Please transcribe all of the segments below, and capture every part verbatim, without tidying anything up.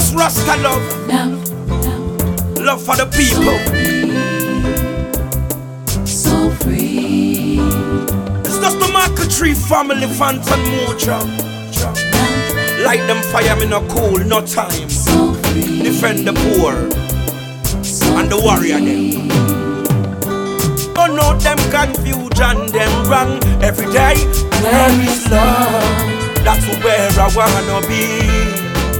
Just Rasta love, love, love, love for the people. so free. It's just the Market Tree family, Phantom Moja. Light them fire, me no cool, no time. So free. Defend the poor So and the warrior them. Don't know them confusion, them wrong every day. Where is love? That's where I wanna be.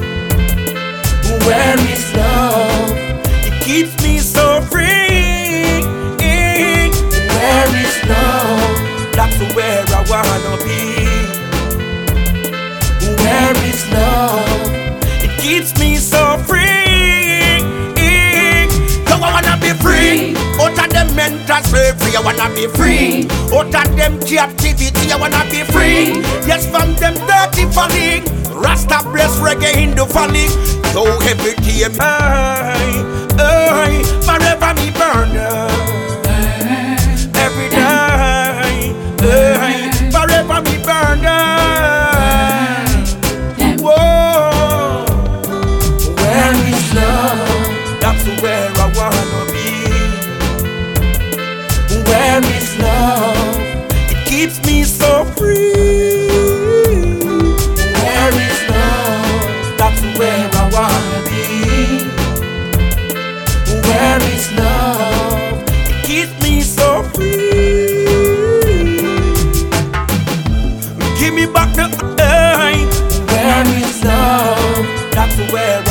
Where is love? It keeps me so free. Where is love? That's where I wanna be. Where is love? It keeps me so free. So I wanna be free. Out of them mental slavery, I wanna be free. Out of them captivity, I wanna be free. Yes, from them dirty falling. Rasta bless reggae in the valley. So every day, I, I, forever me burn. Every day, I, forever me burn. Whoa, where is love? That's where I wanna be. Where is love? It keeps me so free. Where is love? That's where I wanna be. Where is love? It keeps me so free. Give me back the eye. Where is love? That's where